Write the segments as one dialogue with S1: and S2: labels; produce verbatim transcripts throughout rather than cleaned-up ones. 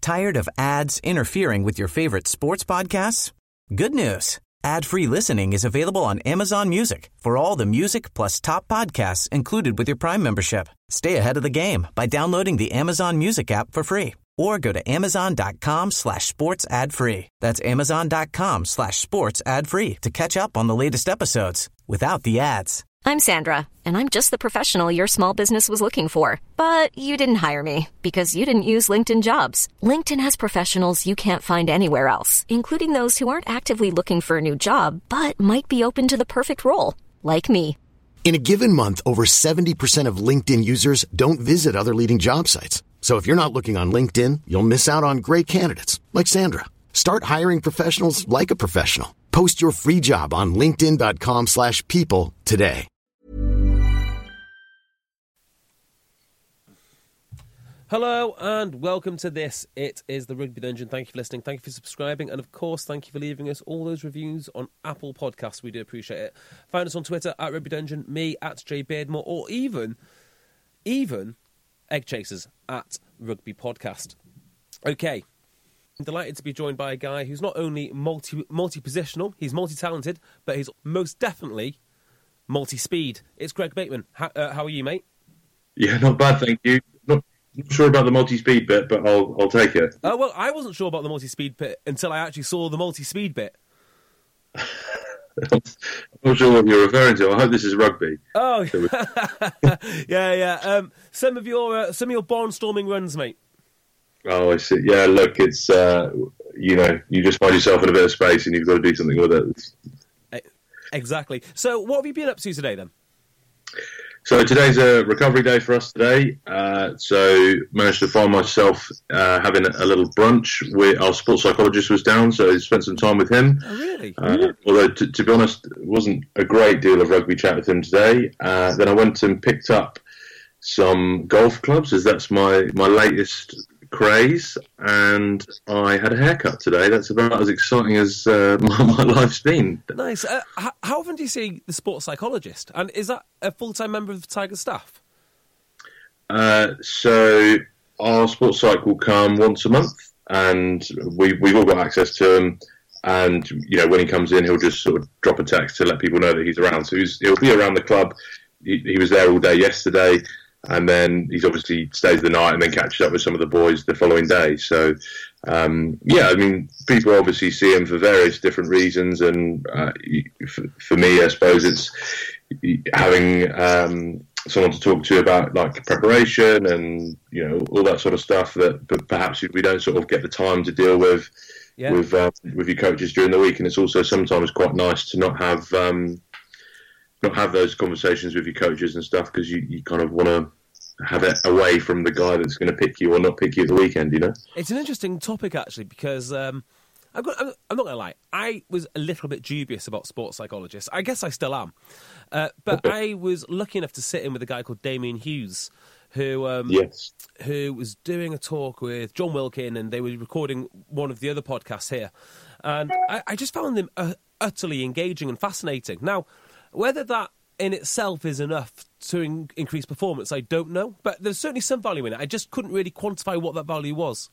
S1: Tired of ads interfering with your favorite sports podcasts? Good news. Ad-free listening is available on Amazon Music for all the music plus top podcasts included with your Prime membership. Stay ahead of the game by downloading the Amazon Music app for free or go to amazon.com slash sports ad free. That's amazon.com slash sports ad free to catch up on the latest episodes without the ads.
S2: I'm Sandra, and I'm just the professional your small business was looking for. But you didn't hire me because you didn't use LinkedIn Jobs. LinkedIn has professionals you can't find anywhere else, including those who aren't actively looking for a new job, but might be open to the perfect role, like me.
S3: In a given month, over seventy percent of LinkedIn users don't visit other leading job sites. So if you're not looking on LinkedIn, you'll miss out on great candidates like Sandra. Start hiring professionals like a professional. Post your free job on linkedin.com slash people today.
S4: Hello and welcome to this. It is the Rugby Dungeon. Thank you for listening. Thank you for subscribing. And of course, thank you for leaving us all those reviews on Apple Podcasts. We do appreciate it. Find us on Twitter at Rugby Dungeon, me at J Beardmore, or even, even Egg Chasers at Rugby Podcast. Okay. I'm delighted to be joined by a guy who's not only multi, multi-positional, he's multi-talented, but he's most definitely multi-speed. It's Greg Bateman. How, uh, how are you, mate?
S5: Yeah, not bad, thank you. Not, not sure about the multi-speed bit, but I'll I'll take it.
S4: Oh, uh, well, I wasn't sure about the multi-speed bit until I actually saw the multi-speed bit.
S5: I'm not sure what you're referring to. I hope this is rugby.
S4: Oh, yeah, yeah. Um, some of your uh, some of your barnstorming runs, mate.
S5: Oh, I see. Yeah, look, it's uh, you know, you just find yourself in a bit of space and you've got to do something with it.
S4: Exactly. So, what have you been up to today, then?
S5: So today's a recovery day for us today. Uh, so managed to find myself uh, having a little brunch. With, our sports psychologist was down, so I spent some time with him.
S4: Oh, really?
S5: Uh, although, t- to be honest, it wasn't a great deal of rugby chat with him today. Uh, then I went and picked up some golf clubs, as that's my, my latest craze, and I had a haircut today. That's about as exciting as uh, my, my life's been.
S4: Nice. Uh, how, how often do you see the sports psychologist? And is that a full-time member of the Tiger staff?
S5: Uh, so our sports psych will come once a month, and we, we've all got access to him. And, you know, when he comes in, he'll just sort of drop a text to let people know that he's around. So he's, he'll be around the club. He, he was there all day yesterday. And then he's obviously stays the night and then catches up with some of the boys the following day. So, um, yeah, I mean, people obviously see him for various different reasons. And uh, for, for me, I suppose it's having um, someone to talk to about like preparation and, you know, all that sort of stuff that but perhaps we don't sort of get the time to deal with yeah. with uh, with your coaches during the week. And it's also sometimes quite nice to not have... Um, not have those conversations with your coaches and stuff because you, you kind of want to have it away from the guy that's going to pick you or not pick you at the weekend, you know? It's
S4: an interesting topic, actually, because um, I'm, got, I'm, I'm not going to lie. I was a little bit dubious about sports psychologists. I guess I still am. Uh, but okay. I was lucky enough to sit in with a guy called Damien Hughes, who um,
S5: yes.
S4: who was doing a talk with John Wilkin, and they were recording one of the other podcasts here. And I, I just found them uh, utterly engaging and fascinating. Now, whether that in itself is enough to in- increase performance, I don't know. But there's certainly some value in it. I just couldn't really quantify what that value was.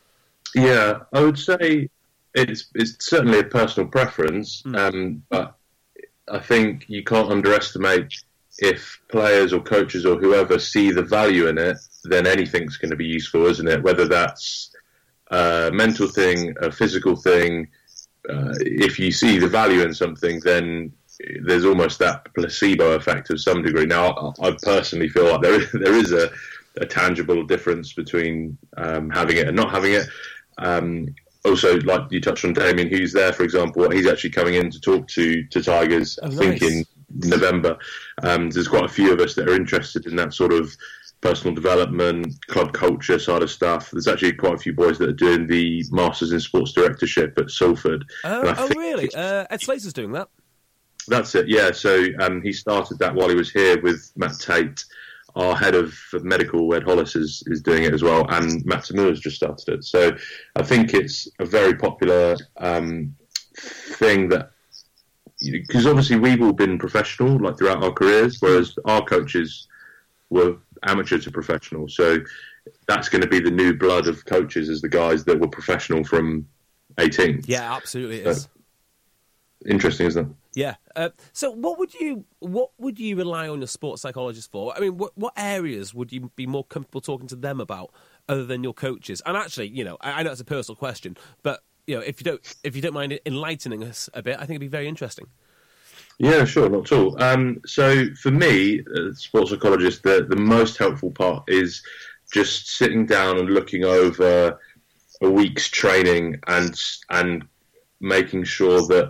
S5: Yeah, I would say it's it's certainly a personal preference, mm. um, but I think you can't underestimate if players or coaches or whoever see the value in it, then anything's going to be useful, isn't it? Whether that's a mental thing, a physical thing, uh, if you see the value in something, then there's almost that placebo effect to some degree. Now, I personally feel like there is, there is a, a tangible difference between um, having it and not having it. Um, also, like you touched on Damien Hughes there, for example, he's actually coming in to talk to, to Tigers,
S4: oh,
S5: I
S4: nice.
S5: think, in November. Um, there's quite a few of us that are interested in that sort of personal development, club culture side of stuff. There's actually quite a few boys that are doing the Masters in Sports Directorship at Salford.
S4: Oh, oh really? Uh, Ed Slater's doing that?
S5: That's it, yeah. So um, he started that while he was here with Matt Tate. Our head of medical, Ed Hollis, is, is doing it as well, and Matt Tamura's just started it. So I think it's a very popular um, thing that, because obviously we've all been professional like throughout our careers, whereas our coaches were amateur to professional. So that's going to be the new blood of coaches, as the guys that were professional from eighteen.
S4: Yeah, absolutely it
S5: so,
S4: is.
S5: Interesting, isn't it?
S4: Yeah. Uh, so, what would you what would you rely on your sports psychologist for? I mean, what what areas would you be more comfortable talking to them about, other than your coaches? And actually, you know, I, I know it's a personal question, but you know, if you don't if you don't mind enlightening us a bit, I think it'd be very interesting.
S5: Yeah, sure, not at all. Um, so, for me, uh, sports psychologist, the the most helpful part is just sitting down and looking over a week's training and and making sure that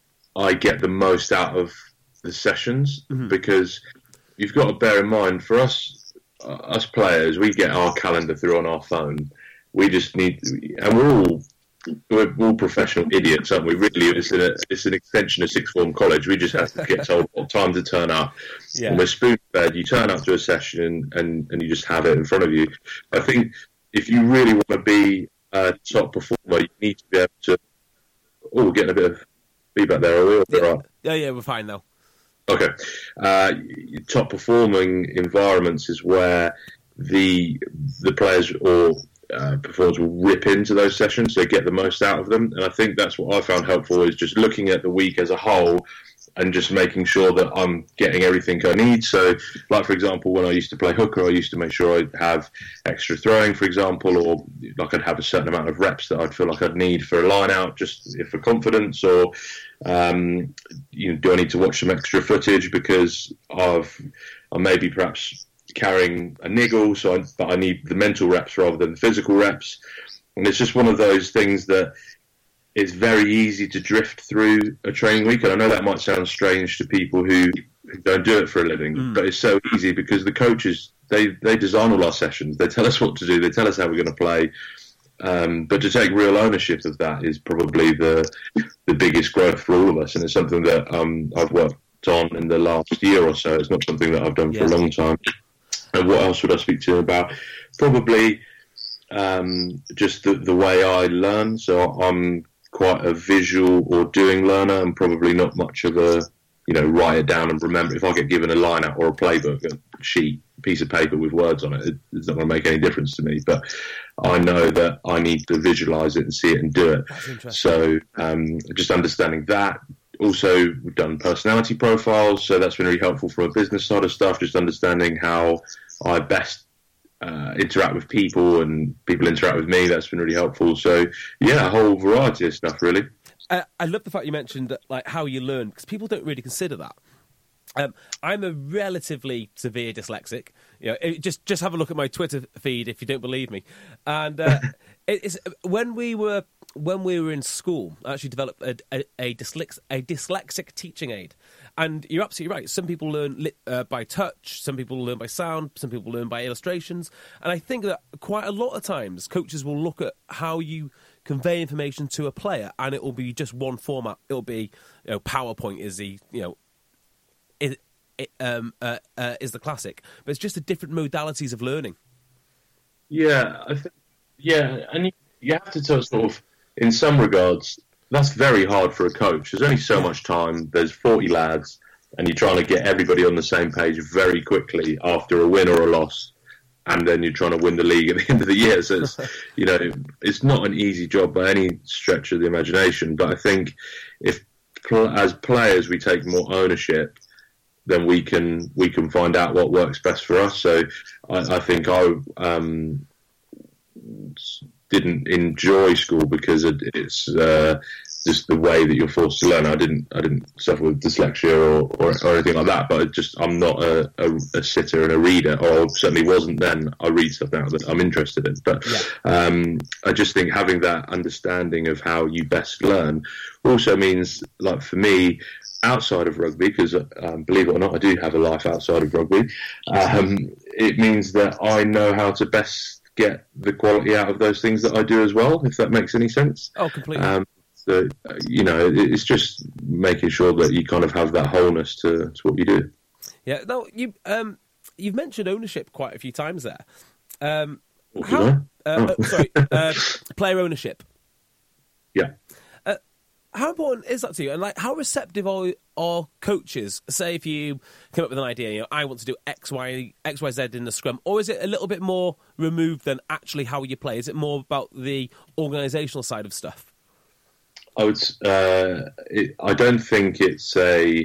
S5: I get the most out of the sessions, mm-hmm. because you've got to bear in mind, for us, uh, us players, we get our calendar through on our phone. We just need, and we're all we're all professional idiots, aren't we? Really, it's an, it's an extension of sixth form college. We just have to get told what time to turn up. Yeah. And we're spoon-fed. You turn up to a session and, and you just have it in front of you. I think if you really want to be a top performer, you need to be able to. Oh, we're getting a bit of feedback there, are we?
S4: Yeah,
S5: right?
S4: yeah, yeah, we're fine now.
S5: Okay. Uh, top performing environments is where the the players or uh, performers will rip into those sessions, so get the most out of them. And I think that's what I found helpful, is just looking at the week as a whole and just making sure that I'm getting everything I need. So, like, for example, when I used to play hooker, I used to make sure I'd have extra throwing, for example, or like I'd have a certain amount of reps that I'd feel like I'd need for a line out, just for confidence, or um, you know, do I need to watch some extra footage because I've, I'm maybe perhaps carrying a niggle, so I, but I need the mental reps rather than the physical reps. And it's just one of those things that it's very easy to drift through a training week. And I know that might sound strange to people who, who don't do it for a living, mm. but it's so easy because the coaches, they, they design all our sessions. They tell us what to do. They tell us how we're going to play. Um, but to take real ownership of that is probably the the biggest growth for all of us. And it's something that um, I've worked on in the last year or so. It's not something that I've done for yeah. a long time. And what else would I speak to you about? Probably um, just the, the way I learn. So I'm quite a visual or doing learner, and probably not much of a, you know, write it down and remember. If I get given a line out or a playbook, a sheet, a piece of paper with words on it, it it's not going to make any difference to me. But I know that I need to visualise it and see it and do it. So um, just understanding that. Also, we've done personality profiles, so that's been really helpful from a business side of stuff, just understanding how I best uh, interact with people and people interact with me. That's been really helpful. So, yeah, a whole variety of stuff, really.
S4: Uh, I love the fact you mentioned that, like, how you learn, because people don't really consider that. Um, I'm a relatively severe dyslexic. You know, it, just just have a look at my Twitter feed if you don't believe me. And uh, it, it's when we were when we were in school, I actually developed a, a, a, dyslex, a dyslexic teaching aid. And you're absolutely right. Some people learn uh, by touch, some people learn by sound, some people learn by illustrations. And I think that quite a lot of times coaches will look at how you convey information to a player, and it will be just one format. It'll be, you know, PowerPoint is the, you know, it, it, um, uh, uh, is the classic. But it's just the different modalities of learning.
S5: Yeah, I think, yeah, and you, you have to sort of, in some regards, that's very hard for a coach. There's only so much time. There's forty lads, and you're trying to get everybody on the same page very quickly after a win or a loss, and then you're trying to win the league at the end of the year. So it's, you know, it's not an easy job by any stretch of the imagination. But I think if, as players, we take more ownership, then we can we can find out what works best for us. So I, I think I um, didn't enjoy school because it, it's uh, just the way that you're forced to learn. I didn't I didn't suffer with dyslexia or, or, or anything like that, but it just I'm not a, a, a sitter and a reader, or certainly wasn't then. I read stuff now that I'm interested in. But yeah. um, I just think having that understanding of how you best learn also means, like for me, outside of rugby, because um, believe it or not, I do have a life outside of rugby, um, it means that I know how to best get the quality out of those things that I do as well, if that makes any sense.
S4: Oh, completely. Um,
S5: so, you know, it's just making sure that you kind of have that wholeness to, to what you do.
S4: Yeah, no, you, um, you've mentioned ownership quite a few times there. Um,
S5: what
S4: how,
S5: did I?
S4: Uh,
S5: oh.
S4: uh, sorry, uh, player ownership.
S5: Yeah.
S4: Uh, how important is that to you? And like, how receptive are, are coaches? Say if you come up with an idea, you know, I want to do X, Y, X, Y, Z in the scrum, or is it a little bit more removed than actually how you play? Is it more about the organisational side of stuff?
S5: I would. Uh, it, I don't think it's a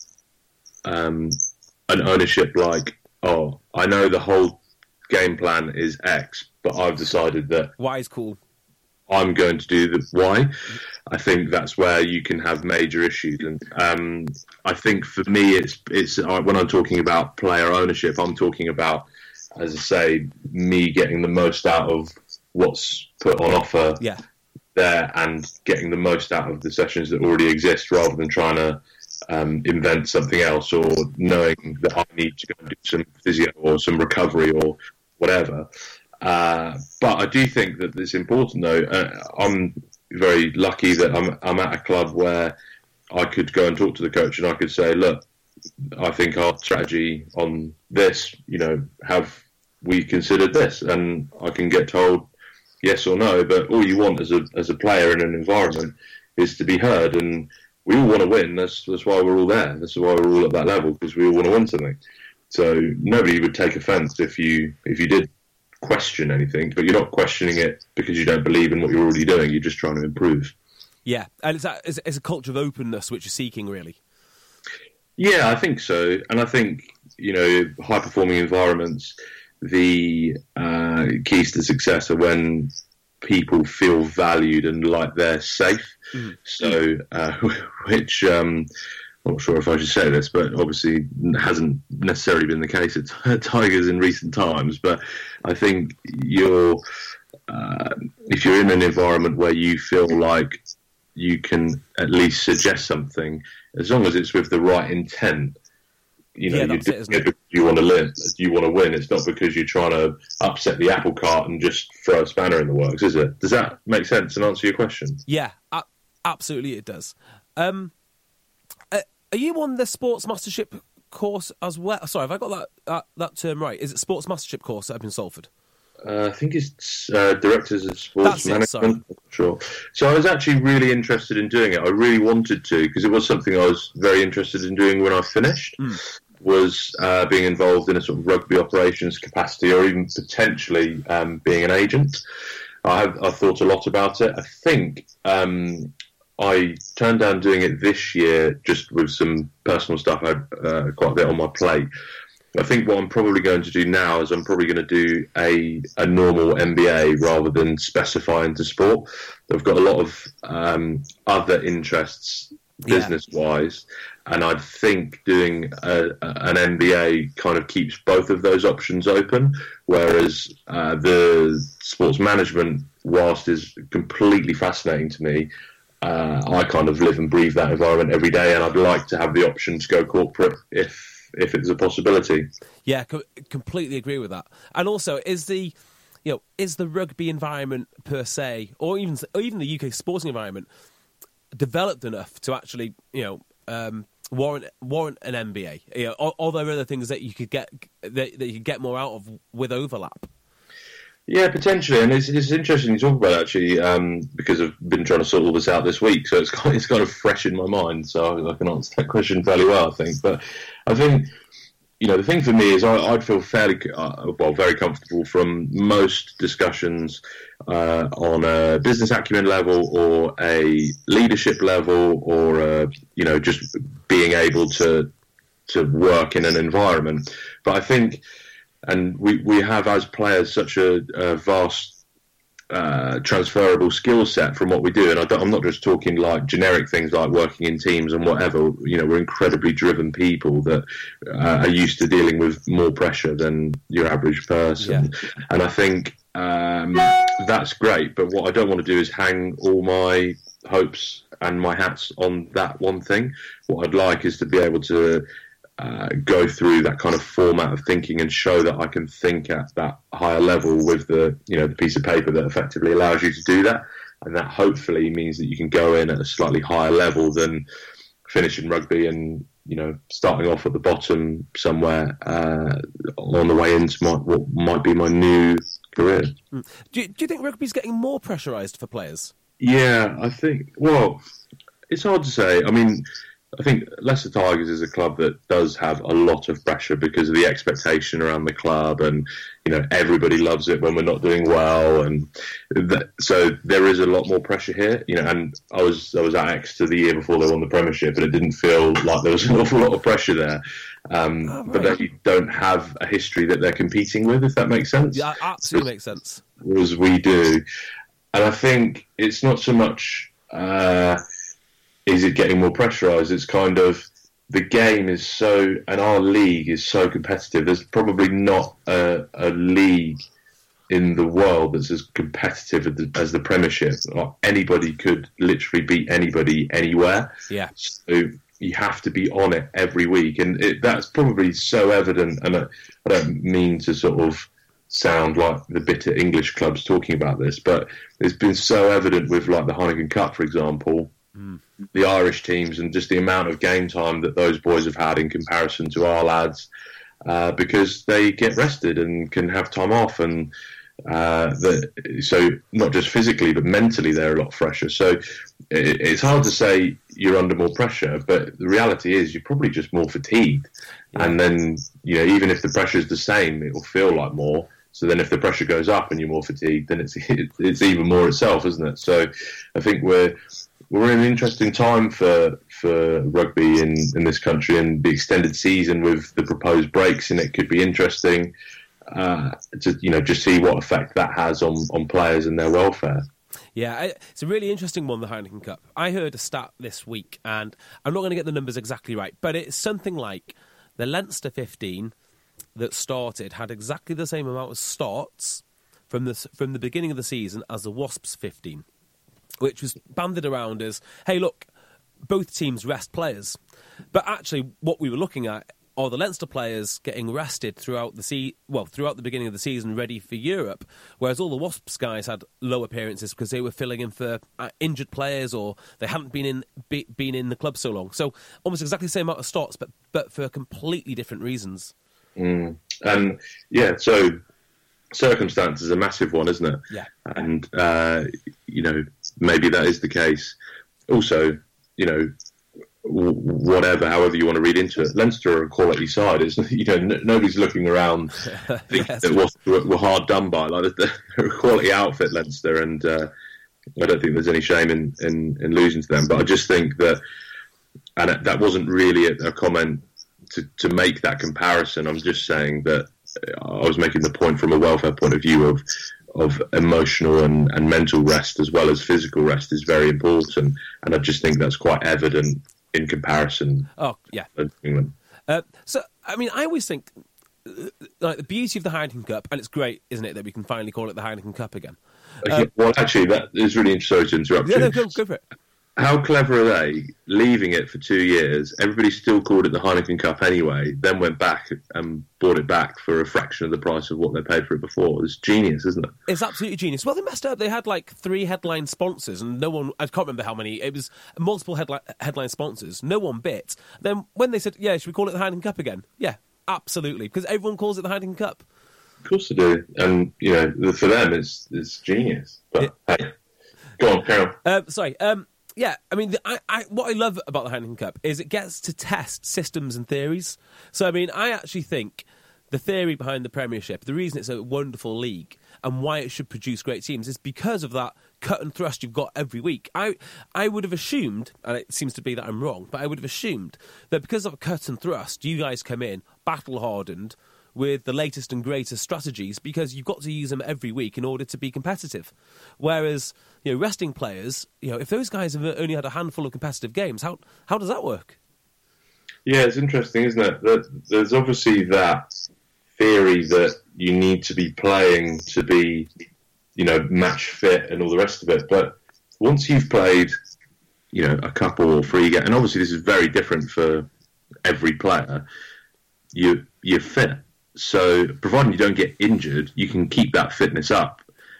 S5: um, an ownership like, oh, I know the whole game plan is X, but I've decided that
S4: Y is cool.
S5: I'm going to do the Y. I think that's where you can have major issues, and um, I think for me, it's it's uh, when I'm talking about player ownership, I'm talking about, as I say, me getting the most out of what's put on offer
S4: yeah.
S5: there, and getting the most out of the sessions that already exist, rather than trying to um, invent something else, or knowing that I need to go and do some physio or some recovery or whatever. Uh, but I do think that it's important, though. Uh, I'm very lucky that I'm I'm at a club where I could go and talk to the coach, and I could say, look, I think our strategy on this, you know, have we considered this? And I can get told yes or no. But all you want as a as a player in an environment is to be heard, and we all want to win. That's that's why we're all there. That's why we're all at that level, because we all want to win something. So nobody would take offence if you if you did question anything, but you're not questioning it because you don't believe in what you're already doing. You're just trying to improve.
S4: Yeah, and it's that, it's, it's a culture of openness which you're seeking, really.
S5: Yeah, I think so. And I think, you know, high-performing environments, the uh, keys to success are when people feel valued and like they're safe. Mm-hmm. So, uh, which... Um, I'm not sure if I should say this, but obviously hasn't necessarily been the case at Tigers in recent times. But I think you're, uh, if you're in an environment where you feel like you can at least suggest something, as long as it's with the right intent, you know,
S4: yeah,
S5: you,
S4: that's it, isn't it?
S5: because you want to live, you want to win. It's not because you're trying to upset the apple cart and just throw a spanner in the works, is it? Does that make sense and answer your question?
S4: Yeah, a- absolutely it does. Um, Are you on the Sports Mastership course as well? Sorry, have I got that that, that term right? Is it Sports Mastership course up in Salford?
S5: Uh, I think it's uh, Directors of Sports
S4: That's
S5: Management.
S4: It, sorry.
S5: I'm not sure. So I was actually really interested in doing it. I really wanted to, because it was something I was very interested in doing when I finished, mm. was uh, being involved in a sort of rugby operations capacity, or even potentially um, being an agent. I have I've thought a lot about it. I think... Um, I turned down doing it this year just with some personal stuff. I had uh, quite a bit on my plate. I think what I'm probably going to do now is I'm probably going to do a, a normal M B A rather than specify into sport. I've got a lot of um, other interests business-wise, yeah. and I think doing a, a, an M B A kind of keeps both of those options open, whereas uh, the sports management, whilst is completely fascinating to me, Uh, I kind of live and breathe that environment every day, and I'd like to have the option to go corporate if if it's a possibility.
S4: Yeah, co- completely agree with that. And also, is the you know is the rugby environment per se, or even or even the U K sporting environment, developed enough to actually you know um, warrant warrant an M B A? You know, or, or there are other things that you could get that, that you could get more out of with overlap?
S5: Yeah, potentially, and it's, it's interesting to talk about actually um, because I've been trying to sort all this out this week, so it's kind, it's kind of fresh in my mind. So I can answer that question fairly well, I think. But I think you know the thing for me is I, I'd feel fairly uh, well, very comfortable from most discussions uh, on a business acumen level, or a leadership level, or a, you know just being able to to work in an environment. But I think. And we, we have, as players, such a, a vast uh, transferable skill set from what we do. And I don't, I'm not just talking like generic things like working in teams and whatever. You know, we're incredibly driven people that uh, are used to dealing with more pressure than your average person. Yeah. And I think um, that's great. But what I don't want to do is hang all my hopes and my hats on that one thing. What I'd like is to be able to Uh, go through that kind of format of thinking and show that I can think at that higher level with the you know the piece of paper that effectively allows you to do that, and that hopefully means that you can go in at a slightly higher level than finishing rugby and you know starting off at the bottom somewhere uh, on the way into my, what might be my new career.
S4: Do you, do you think rugby's getting more pressurised for players?
S5: Yeah, I think. Well, It's hard to say. I mean, I think Leicester Tigers is a club that does have a lot of pressure because of the expectation around the club, and you know everybody loves it when we're not doing well, and that, so there is a lot more pressure here. You know, and I was I was at Exeter the year before they won the Premiership, and it didn't feel like there was an awful lot of pressure there. Um, oh, right. But they don't have a history that they're competing with, if that makes sense.
S4: Yeah, absolutely makes sense.
S5: As we do, and I think it's not so much. Uh, Is it getting more pressurised? It's kind of, the game is so, and our league is so competitive. There's probably not a, a league in the world that's as competitive as the, as the Premiership. Like anybody could literally beat anybody anywhere.
S4: Yeah.
S5: So you have to be on it every week. And it, that's probably so evident. And I, I don't mean to sort of sound like the bitter English clubs talking about this, but it's been so evident with like the Heineken Cup, for example. Mm. The Irish teams, and just the amount of game time that those boys have had in comparison to our lads, uh, because they get rested and can have time off, and uh, the, so not just physically but mentally they're a lot fresher. So it, it's hard to say you're under more pressure, but the reality is you're probably just more fatigued. Yeah. And then you know even if the pressure is the same, it will feel like more. So then if the pressure goes up and you're more fatigued, then it's it's even more itself, isn't it? So I think we're We're in an interesting time for for rugby in, in this country, and the extended season with the proposed breaks in it could be interesting uh, to you know just see what effect that has on, on players and their welfare.
S4: Yeah, it's a really interesting one, the Heineken Cup. I heard a stat this week, and I'm not going to get the numbers exactly right, but it's something like the Leinster fifteen that started had exactly the same amount of starts from the from the beginning of the season as the Wasps fifteen. Which was banded around as, hey, look, both teams rest players. But actually, what we were looking at are the Leinster players getting rested throughout the se- well, throughout the beginning of the season, ready for Europe, whereas all the Wasps guys had low appearances because they were filling in for uh, injured players, or they hadn't been in be, been in the club so long. So almost exactly the same amount of starts, but but for completely different reasons.
S5: Mm. And yeah, so circumstance is a massive one, isn't it?
S4: Yeah.
S5: And uh, you know, maybe that is the case. Also, you know, w- whatever, however you want to read into it, Leinster are a quality side. It's, you know, n- nobody's looking around thinking yes. that we're, we're hard done by. Like they're a quality outfit, Leinster, and uh, I don't think there's any shame in, in, in losing to them. But I just think that, and that wasn't really a, a comment to, to make that comparison. I'm just saying that I was making the point from a welfare point of view of of emotional and, and mental rest as well as physical rest is very important, and I just think that's quite evident in comparison.
S4: Oh yeah,
S5: to England.
S4: Uh, so I mean, I always think uh, like the beauty of the Heineken Cup, and it's great, isn't it, that we can finally call it the Heineken Cup again?
S5: Uh, well, actually, that is really interesting. Sorry to interrupt
S4: yeah,
S5: you.
S4: No, go, go for it.
S5: How clever are they, leaving it for two years? Everybody still called it the Heineken Cup anyway, then went back and bought it back for a fraction of the price of what they paid for it before. It's genius, isn't it?
S4: It's absolutely genius. Well, they messed up. They had like three headline sponsors, and no one, I can't remember how many, it was multiple headline, headline sponsors. No one bit. Then when they said, yeah, should we call it the Heineken Cup again? Yeah, absolutely, because everyone calls it the Heineken Cup.
S5: Of course they do. And, you know, for them, it's, it's genius. But, yeah. Hey, go on, Carol.
S4: Uh, sorry, um... Yeah, I mean, the, I, I, what I love about the Heineken Cup is it gets to test systems and theories. So, I mean, I actually think the theory behind the Premiership, the reason it's a wonderful league and why it should produce great teams is because of that cut and thrust you've got every week. I I would have assumed, and it seems to be that I'm wrong, but I would have assumed that because of a cut and thrust, you guys come in battle-hardened with the latest and greatest strategies because you've got to use them every week in order to be competitive. Whereas, you know, resting players, you know, if those guys have only had a handful of competitive games, how how does that work?
S5: Yeah, it's interesting, isn't it? That there's obviously that theory that you need to be playing to be, you know, match fit and all the rest of it. But once you've played, you know, a couple or three games, and obviously this is very different for every player, you you're fit. So, providing you don't get injured, you can keep that fitness up.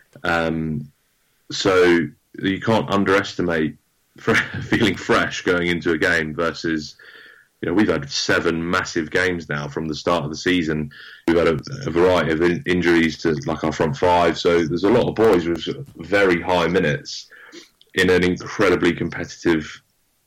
S5: Um, so, you can't underestimate feeling fresh going into a game versus, you know, we've had seven massive games now from the start of the season. We've had a, a variety of in- injuries to, like, our front five. So, there's a lot of boys with very high minutes in an incredibly competitive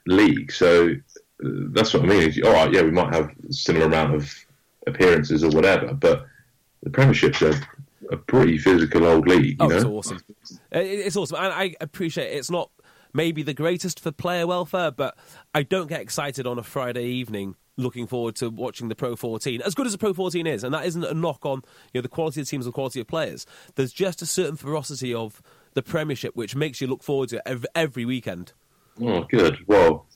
S5: league. So that's what I mean. All right, yeah, we might have a similar amount of appearances or whatever, but the Premiership's a, a pretty physical old league. You
S4: oh,
S5: know?
S4: It's awesome. It's awesome, and I appreciate it. It's not maybe the greatest for player welfare, but I don't get excited on a Friday evening looking forward to watching the Pro fourteen. As good as the Pro fourteen is, and that isn't a knock on you know the quality of the teams and the quality of players, there's just a certain ferocity of the Premiership which makes you look forward to it every, every weekend.
S5: Oh, good. Well,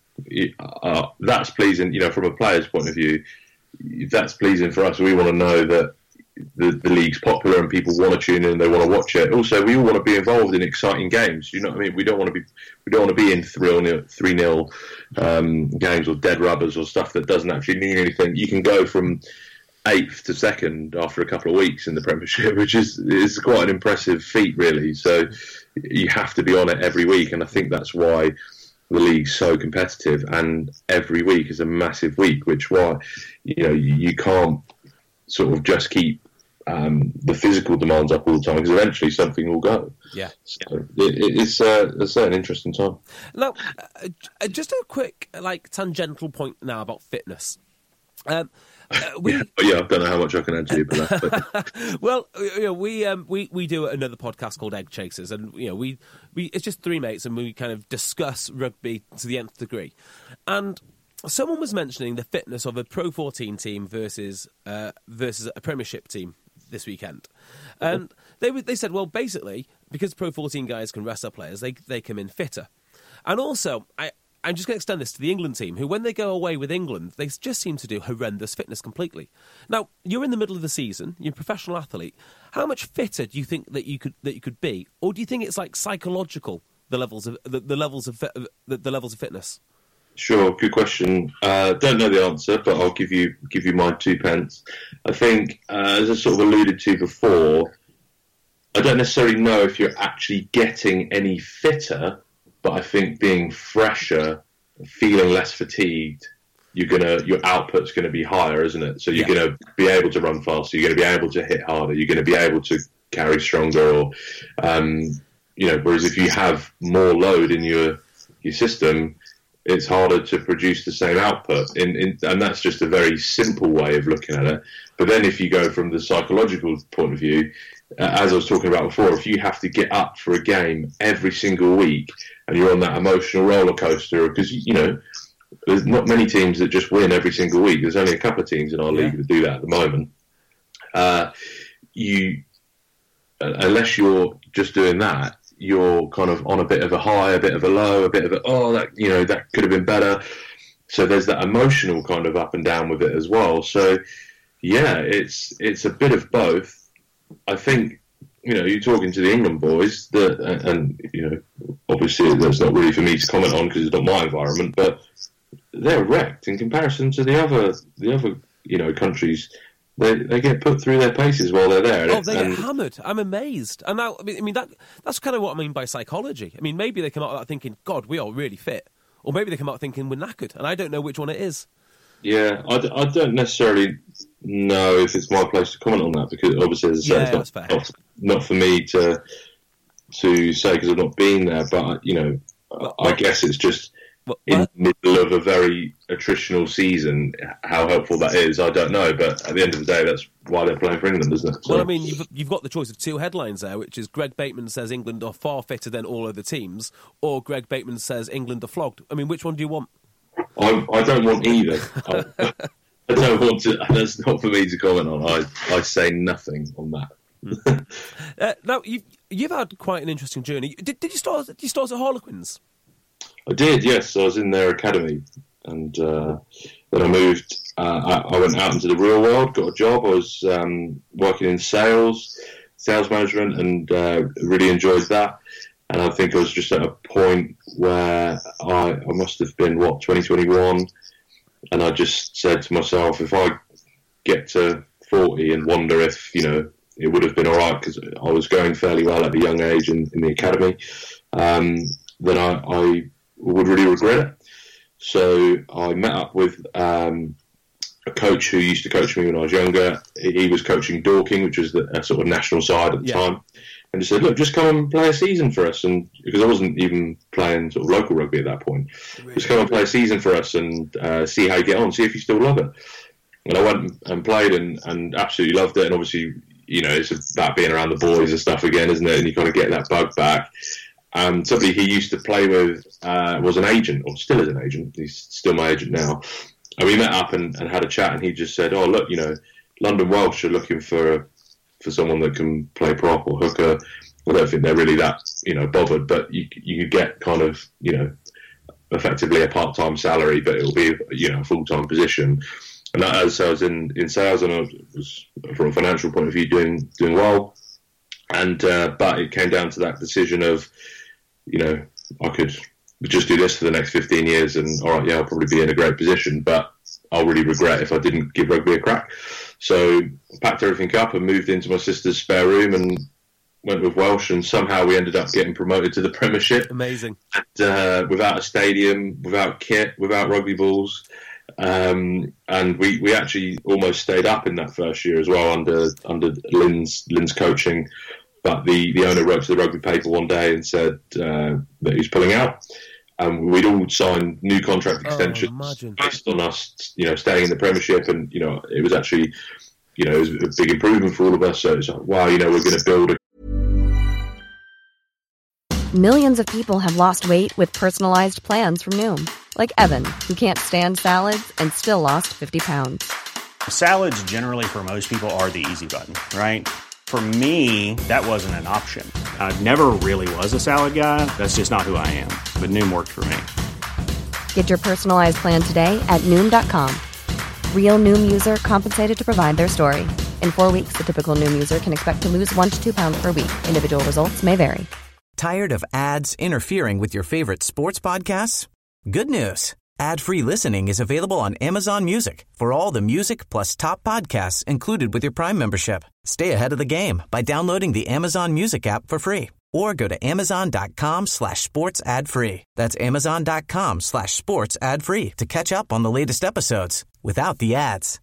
S5: uh, that's pleasing, you know, from a player's point of view. That's pleasing for us. We want to know that the, the league's popular and people want to tune in and they want to watch it. Also, we all want to be involved in exciting games. You know what I mean? We don't want to be we don't want to be in three nil um, games or dead rubbers or stuff that doesn't actually mean anything. You can go from eighth to second after a couple of weeks in the Premiership, which is is quite an impressive feat, really. So you have to be on it every week, and I think that's why the league's so competitive. And every week is a massive week, which why you know you can't sort of just keep um, the physical demands up all the time, because eventually something will go.
S4: Yeah,
S5: so it, it's uh, it's an interesting time.
S4: Now, uh, just a quick like tangential point now about fitness. Um, uh, we,
S5: yeah, yeah, I don't know how much I can add to you, but, but...
S4: well, you know, we um, we we do another podcast called Egg Chasers, and you know, we, we it's just three mates, and we kind of discuss rugby to the nth degree. And someone was mentioning the fitness of a Pro fourteen team versus uh, versus a Premiership team this weekend, and they they said, well, basically, because Pro fourteen guys can rest their players, they they come in fitter, and also I. I'm just going to extend this to the England team, who, when they go away with England, they just seem to do horrendous fitness completely. Now, you're in the middle of the season, you're a professional athlete. How much fitter do you think that you could that you could be, or do you think it's like psychological, the levels of the, the levels of the, the levels of fitness?
S5: Sure, good question. Uh, don't know the answer, but I'll give you give you my two pence. I think, uh, as I sort of alluded to before, I don't necessarily know if you're actually getting any fitter. But I think being fresher, feeling less fatigued, you're gonna your output's gonna be higher, isn't it? So you're yeah. gonna be able to run faster. You're gonna be able to hit harder. You're gonna be able to carry stronger, or um, you know. Whereas if you have more load in your your system, it's harder to produce the same output. In, in, and that's just a very simple way of looking at it. But then if you go from the psychological point of view, uh, as I was talking about before, if you have to get up for a game every single week and you're on that emotional roller coaster, because, you know, there's not many teams that just win every single week. There's only a couple of teams in our yeah. league that do that at the moment. Uh, you, uh, unless you're just doing that, you're kind of on a bit of a high, a bit of a low, a bit of a, oh, that, you know, that could have been better. So there's that emotional kind of up and down with it as well. So, yeah, it's it's a bit of both. I think, you know, you're talking to the England boys, that, and, and, you know, obviously that's not really for me to comment on because it's not my environment, but they're wrecked in comparison to the other, the other, you know, countries. They they get put through their paces while they're there.
S4: Oh, they
S5: and,
S4: get hammered. I'm amazed. And now, I mean, I mean that that's kind of what I mean by psychology. I mean, maybe they come out of that thinking, God, we are really fit. Or maybe they come out thinking we're knackered. And I don't know which one it is.
S5: Yeah, I, I don't necessarily know if it's my place to comment on that, because obviously, as I said,
S4: yeah,
S5: it's not, not, not for me to to say because I've not been there. But, you know, well, I well, guess it's just well, in well, the middle of a very attritional season. How helpful that is, I don't know. But at the end of the day, that's why they're playing for England, isn't it? So.
S4: Well, I mean, you've, you've got the choice of two headlines there, which is Greg Bateman says England are far fitter than all other teams, or Greg Bateman says England are flogged. I mean, which one do you want?
S5: I, I don't want either. I, I don't want to. That's not for me to comment on. I, I say nothing on that.
S4: uh, now you've you've had quite an interesting journey. Did, did you start? Did you start at Harlequins?
S5: I did. Yes, I was in their academy, and uh, then I moved. Uh, I, I went out into the real world, got a job. I was um, working in sales, sales management, and uh, really enjoyed that. And I think I was just at a point where I, I must have been, what, twenty twenty-one, and I just said to myself, if I get to forty and wonder if, you know, it would have been all right, because I was going fairly well at a young age in, in the academy, um, then I, I would really regret it. So I met up with um, a coach who used to coach me when I was younger. He was coaching Dorking, which was the uh, sort of national side at the yeah. time. And he said, look, just come and play a season for us. And because I wasn't even playing sort of local rugby at that point, really? Just come and play a season for us and uh, see how you get on, see if you still love it. And I went and played and, and absolutely loved it. And obviously, you know, it's about being around the boys and stuff again, isn't it? And you kind of get that bug back. And somebody he used to play with uh, was an agent, or still is an agent. He's still my agent now. And we met up and, and had a chat, and he just said, oh, look, you know, London Welsh are looking for a for someone that can play prop or hooker. I don't think they're really that, you know, bothered, but you you get kind of, you know, effectively a part-time salary, but it'll be, you know, a full-time position. And that, as I was in, in sales, and I was, from a financial point of view, doing doing well. And uh, but it came down to that decision of, you know, I could just do this for the next fifteen years, and all right, yeah, I'll probably be in a great position, but I'll really regret if I didn't give rugby a crack. So I packed everything up and moved into my sister's spare room and went with Welsh, and somehow we ended up getting promoted to the Premiership.
S4: Amazing.
S5: And, uh, without a stadium, without kit, without rugby balls. Um, and we, we actually almost stayed up in that first year as well under under Lynn's, Lynn's coaching. But the, the owner wrote to the rugby paper one day and said uh, that he was pulling out. Um, we'd all signed new contract extensions oh, based on us, you know, staying in the Premiership, and you know, it was actually, you know, it was a big improvement for all of us. So it's like, wow, you know, we're going to build a.
S2: Millions of people have lost weight with personalized plans from Noom, like Evan, who can't stand salads and still lost fifty pounds.
S6: Salads, generally, for most people, are the easy button, right? For me, that wasn't an option. I never really was a salad guy. That's just not who I am. But Noom worked for me.
S2: Get your personalized plan today at Noom dot com. Real Noom user compensated to provide their story. In four weeks, the typical Noom user can expect to lose one to two pounds per week. Individual results may vary.
S1: Tired of ads interfering with your favorite sports podcasts? Good news. Ad-free listening is available on Amazon Music for all the music plus top podcasts included with your Prime membership. Stay ahead of the game by downloading the Amazon Music app for free or go to amazon.com slash sports ad free. That's amazon.com slash sports ad free to catch up on the latest episodes without the ads.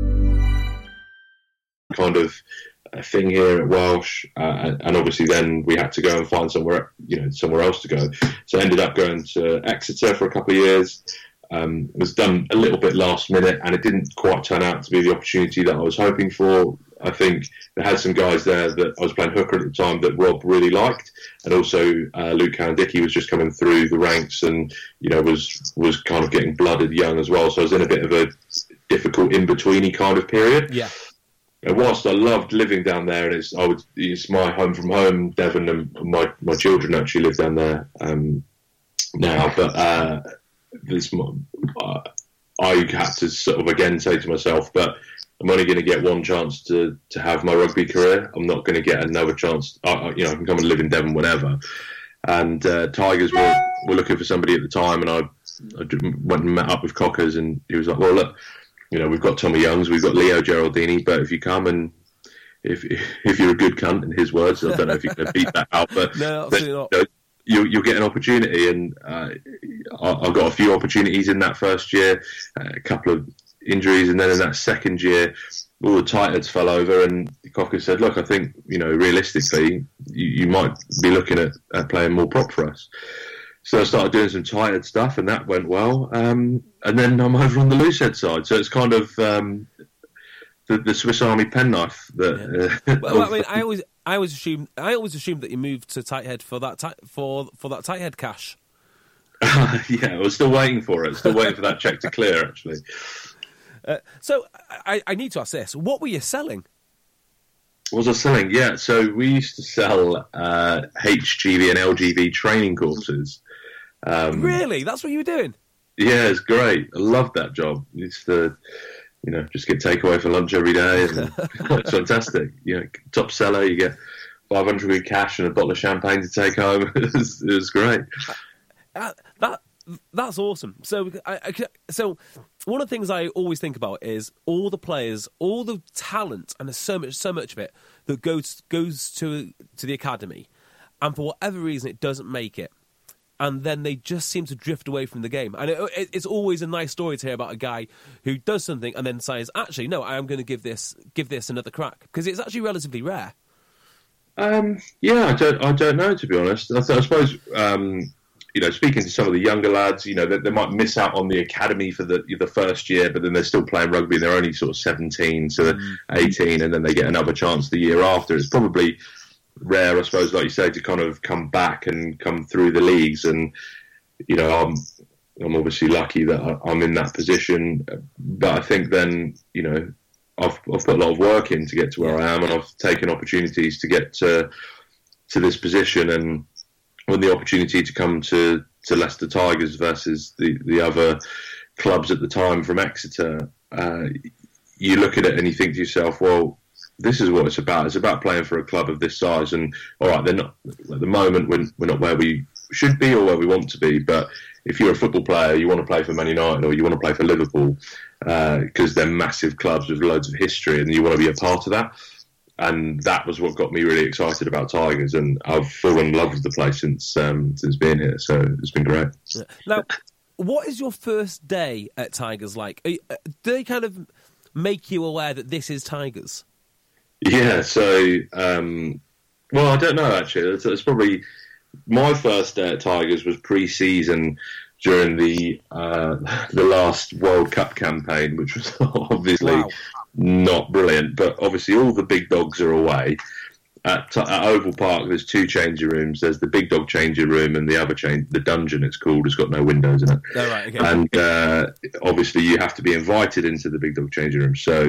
S5: Kind of a thing here at Welsh, uh, and obviously then we had to go and find somewhere, you know, somewhere else to go. So I ended up going to Exeter for a couple of years. Um, it was done a little bit last minute, and it didn't quite turn out to be the opportunity that I was hoping for. I think they had some guys there that I was playing hooker at the time that Rob really liked, and also uh, Luke Cowan-Dickey was just coming through the ranks, and you know was was kind of getting blooded young as well. So I was in a bit of a difficult in-betweeny kind of period.
S4: Yeah.
S5: And whilst I loved living down there, and it's I would it's my home from home, Devon, and my my children actually live down there um, now, but. Uh, This, uh, I had to sort of again say to myself, but I'm only going to get one chance to, to have my rugby career. I'm not going to get another chance. Uh, you know, I can come and live in Devon whenever. And uh, Tigers were, were looking for somebody at the time, and I, I went and met up with Cockers, and he was like, "Well, look, you know, we've got Tommy Youngs, we've got Leo Geraldini, but if you come and if if you're a good cunt," in his words, I don't know if you can beat that out, but
S4: no, absolutely
S5: but,
S4: not.
S5: You know, You, you'll get an opportunity, and uh, I, I got a few opportunities in that first year, uh, a couple of injuries, and then in that second year, all the tight heads fell over, and Cocker said, "Look, I think, you know, realistically, you, you might be looking at, at playing more prop for us." So I started doing some tight head stuff, and that went well. Um, and then I'm over on the loose head side, so it's kind of um, the, the Swiss Army penknife. That,
S4: yeah.
S5: uh,
S4: well, I mean, I always. I always assumed. I always assumed that you moved to tight head for that tight, for for that tight head cash.
S5: Uh, yeah, I was still waiting for it. Still waiting for that check to clear. Actually.
S4: Uh, so I, I need to ask this: what were you selling?
S5: What was I selling? Yeah, so we used to sell uh, H G V and L G V training courses. Um,
S4: really, that's what you were doing?
S5: Yeah, it's great. I loved that job. It's the. You know, just get takeaway for lunch every day. And it's fantastic. You know, top seller, you get five hundred quid cash and a bottle of champagne to take home. it, was, it was great.
S4: Uh, that That's awesome. So, I, I, so one of the things I always think about is all the players, all the talent, and there's so much, so much of it that goes goes to to the academy, and for whatever reason it doesn't make it. and then they just seem to drift away from the game. And it, it, it's always a nice story to hear about a guy who does something and then says, actually, no, I am going to give this give this another crack, because it's actually relatively rare.
S5: Um, yeah, I don't, I don't know, to be honest. I, I suppose, um, you know, speaking to some of the younger lads, you know, they, they might miss out on the academy for the the first year, but then they're still playing rugby. They're only sort of seventeen, so mm. eighteen, and then they get another chance the year after. It's probably rare, I suppose, like you say, to kind of come back and come through the leagues. And, you know, I'm, I'm obviously lucky that I'm in that position, but I think then, you know, I've, I've put a lot of work in to get to where I am, and I've taken opportunities to get to to this position. And when the opportunity to come to, to Leicester Tigers versus the, the other clubs at the time from Exeter, uh, you look at it and you think to yourself, well, this is what it's about. It's about playing for a club of this size. And all right, they're not at the moment. We're, we're not where we should be or where we want to be. But if you're a football player, you want to play for Man United or you want to play for Liverpool, because uh, they're massive clubs with loads of history, and you want to be a part of that. And that was what got me really excited about Tigers. And I've fallen in love with the place since um, since being here. So it's been great.
S4: Now, what is your first day at Tigers like? Are you, uh, do they kind of make you aware that this is Tigers?
S5: Yeah, so, um, well, I don't know, actually. It's, it's probably, my first day at Tigers was pre-season during the uh, the last World Cup campaign, which was obviously wow. not brilliant, but obviously all the big dogs are away. At, at Oval Park, there's two changing rooms. There's the big dog changing room and the other change, the dungeon it's called. It's got no windows in it.
S4: Oh, right, okay.
S5: And uh, obviously you have to be invited into the big dog changing room. So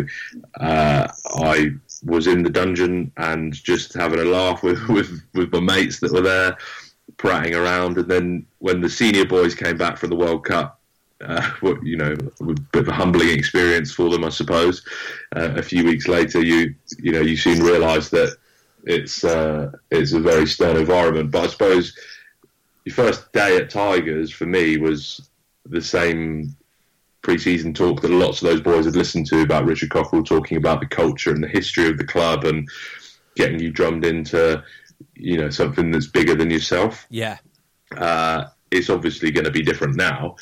S5: uh, I was in the dungeon and just having a laugh with, with, with my mates that were there, prattling around. And then when the senior boys came back from the World Cup, uh, you know, a bit of a humbling experience for them, I suppose. Uh, a few weeks later, you you know, you soon realise that It's uh, it's a very stern environment. But I suppose your first day at Tigers for me was the same pre-season talk that lots of those boys had listened to about Richard Cockerill, talking about the culture and the history of the club and getting you drummed into, you know, something that's bigger than yourself.
S4: Yeah.
S5: Uh, it's obviously going to be different now,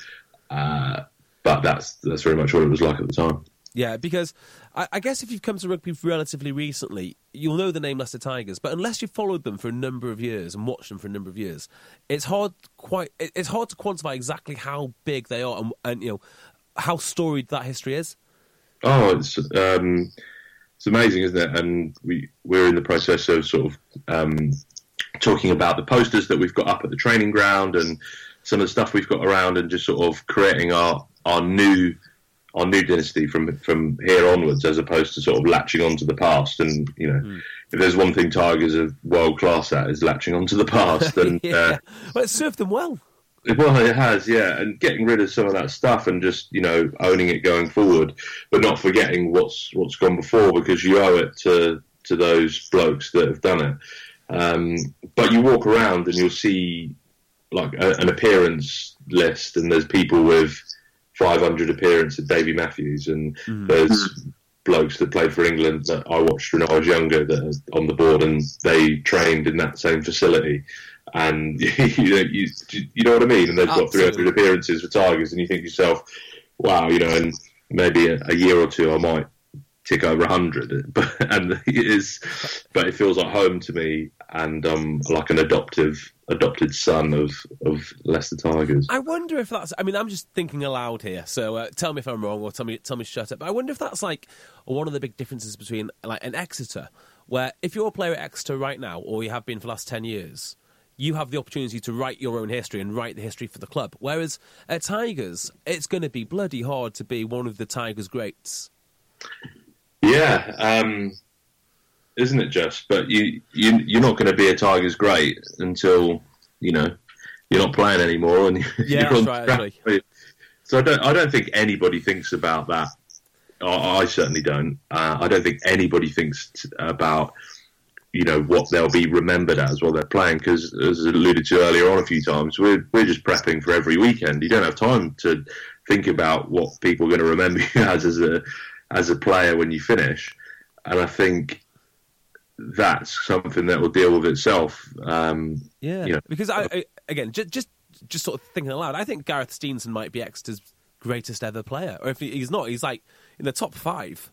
S5: uh, but that's that's very much what it was like at the time.
S4: Yeah, because I, I guess if you've come to rugby relatively recently, you'll know the name Leicester Tigers. But unless you've followed them for a number of years and watched them for a number of years, it's hard quite it's hard to quantify exactly how big they are and, and you know how storied that history is.
S5: Oh, it's um, it's amazing, isn't it? And we we're in the process of sort of um, talking about the posters that we've got up at the training ground and some of the stuff we've got around, and just sort of creating our our new. our new dynasty from from here onwards, as opposed to sort of latching onto the past. And, you know, mm. if there's one thing Tigers are world class at, is latching onto the past. And
S4: yeah. uh, well, it's served them well.
S5: Well, it has, yeah, and getting rid of some of that stuff and just, you know, owning it going forward, but not forgetting what's what's gone before, because you owe it to to those blokes that have done it. Um, but you walk around and you'll see like a, an appearance list, and there's people with five hundred appearances of Davy Matthews, and mm. there's blokes that played for England that I watched when I was younger that are on the board, and they trained in that same facility. And you know, you, you know what I mean? And they've got three hundred appearances for Tigers, and you think to yourself, wow, you know, and maybe a, a year or two I might tick over one hundred. But, and it is, but it feels like home to me, and um, like an adoptive adopted son of, of Leicester Tigers.
S4: I wonder if that's, I mean, I'm just thinking aloud here, so uh, tell me if I'm wrong, or tell me tell me shut up. But I wonder if that's like one of the big differences between like an Exeter, where if you're a player at Exeter right now, or you have been for the last ten years, you have the opportunity to write your own history and write the history for the club. Whereas at Tigers, it's going to be bloody hard to be one of the Tigers' greats.
S5: Yeah, um, isn't it just? But you, you, you're not going to be a Tigers great until, you know, you're not playing anymore. And
S4: yeah,
S5: you're
S4: that's right, actually.
S5: So I don't, I don't think anybody thinks about that. I, I certainly don't. Uh, I don't think anybody thinks t- about, you know, what they'll be remembered as while they're playing, because, as alluded to earlier on a few times, we're we're just prepping for every weekend. You don't have time to think about what people are going to remember you as as a as a player when you finish. And I think that's something that will deal with itself. Um,
S4: yeah,
S5: you know.
S4: because I, I again, just, just just sort of thinking aloud, I think Gareth Steenson might be Exeter's greatest ever player. Or if he, he's not, he's like in the top five.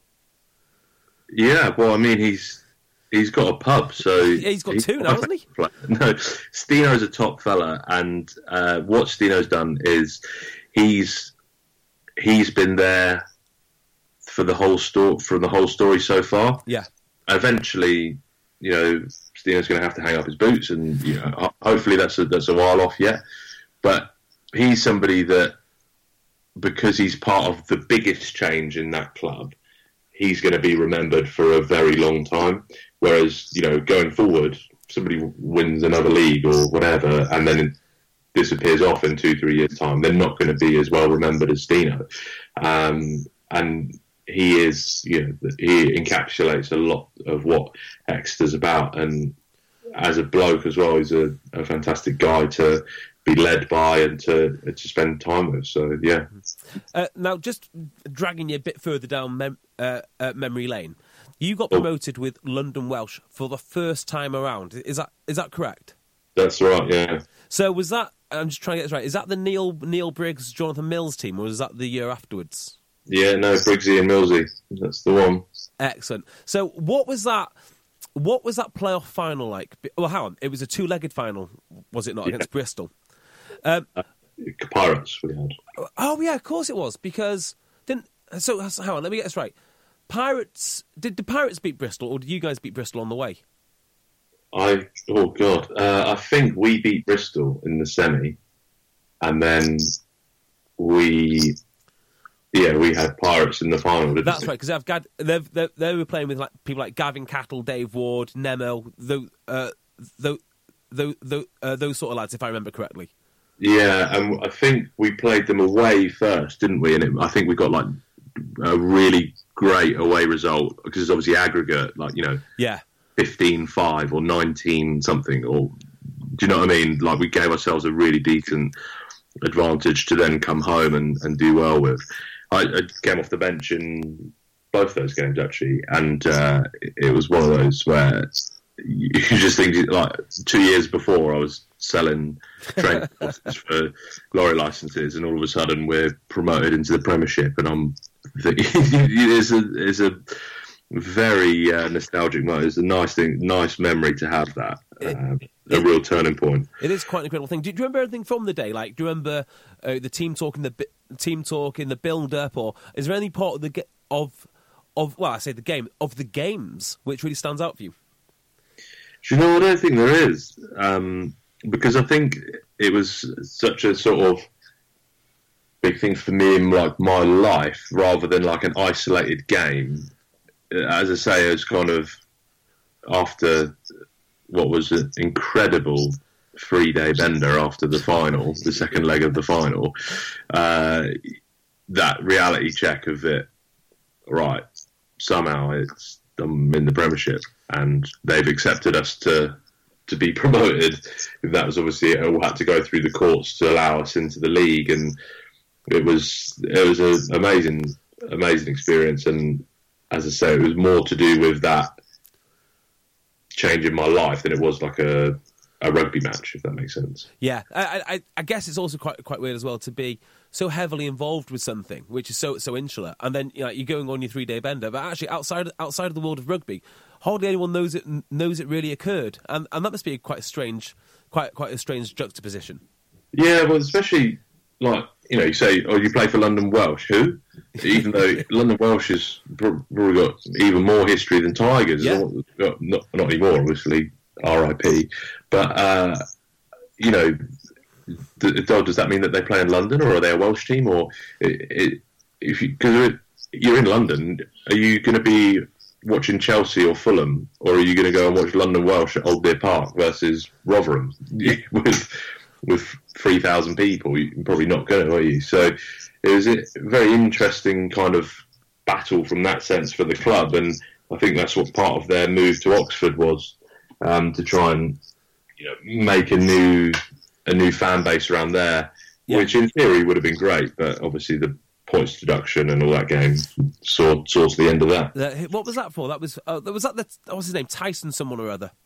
S5: Yeah, well, I mean, he's he's got a pub, so...
S4: Yeah, he's got he's two now, hasn't he?
S5: No, Steno's a top fella, and uh, what Steno's done is he's he's been there for the whole story, for the whole story so far.
S4: Yeah.
S5: Eventually, you know, Steno's going to have to hang up his boots, and you know, hopefully that's a, that's a while off yet. But he's somebody that, because he's part of the biggest change in that club, he's going to be remembered for a very long time. Whereas, you know, going forward, somebody wins another league or whatever, and then it disappears off in two, three years' time, they're not going to be as well remembered as Steno. Um, and he is, you know, he encapsulates a lot of what Exeter's about. And as a bloke as well, he's a, a fantastic guy to be led by and to to spend time with. So, yeah.
S4: Uh, now, just dragging you a bit further down mem- uh, uh, memory lane, you got promoted oh. with London Welsh for the first time around. Is that is that correct?
S5: That's right, yeah.
S4: So was that, I'm just trying to get this right, is that the Neil Neil Briggs, Jonathan Mills team, or was that the year afterwards?
S5: Yeah, no, Briggsy and Millsy. That's the one.
S4: Excellent. So what was that What was that playoff final like? Well, hang on, it was a two-legged final, was it not,
S5: yeah.
S4: against Bristol? Um,
S5: uh, Pirates we had.
S4: Oh yeah, of course it was, because didn't so hang on, let me get this right. Pirates did the Pirates beat Bristol, or did you guys beat Bristol on the way?
S5: I oh god, uh, I think we beat Bristol in the semi, and then we yeah we had Pirates in the final. Didn't
S4: That's
S5: we?
S4: right, because they've got they've, they they were playing with like people like Gavin Cattle, Dave Ward, Nemo, those uh, those those, uh, those sort of lads, if I remember correctly.
S5: Yeah, and I think we played them away first, didn't we? And it, I think we got like a really great away result, because it's obviously aggregate, like, you know,
S4: yeah,
S5: fifteen five or nineteen something, or do you know what I mean? Like, we gave ourselves a really decent advantage to then come home and, and do well with. I, I came off the bench in both those games, actually, and uh, it was one of those where you just think, like, two years before I was selling train passes for lorry licenses, and all of a sudden we're promoted into the Premiership, and I'm it's a it's a very uh, nostalgic moment. It's a nice thing, nice memory to have that.
S4: It,
S5: uh, a
S4: it,
S5: real turning point.
S4: It is quite an incredible thing. Do, do you remember anything from the day? Like, do you remember uh, the team talk in the team talk in the build-up, or is there any part of the of of well, I say the game of the games which really stands out for you?
S5: Do you know, I don't think there is, um, because I think it was such a sort of big thing for me in like my life, rather than like an isolated game. As I say, it was kind of after what was an incredible three-day bender after the final, the second leg of the final, uh, that reality check of it, right, somehow it's I'm in the Premiership, and they've accepted us to to be promoted. That was obviously, it had to go through the courts to allow us into the league, and it was it was an amazing amazing experience. And as I say, it was more to do with that change in my life than it was like a a rugby match, if that makes sense.
S4: Yeah, I, I, I guess it's also quite quite weird as well to be so heavily involved with something which is so so insular, and then, you know, you're going on your three day bender, but actually outside outside of the world of rugby, hardly anyone knows it knows it really occurred, and and that must be quite a strange, quite quite a strange juxtaposition.
S5: Yeah, well, especially like, you know, you say, oh, you play for London Welsh, who? Even though London Welsh has probably got even more history than Tigers.
S4: Yeah.
S5: Not, not anymore, obviously, R I P. But, uh, you know, does that mean that they play in London, or are they a Welsh team? Or it, it, if you, because you're in London, are you going to be watching Chelsea or Fulham, or are you going to go and watch London Welsh at Old Deer Park versus Rotherham with with three thousand people? You're probably not going to, are you? So it was a very interesting kind of battle from that sense for the club, and I think that's what part of their move to Oxford was, um, to try and, you know, make a new a new fan base around there, yeah. Which in theory would have been great, but obviously the points deduction and all that game saw saw to the end of that.
S4: Uh, what was that for? That was uh, was that the, what was his name? Tyson someone or other?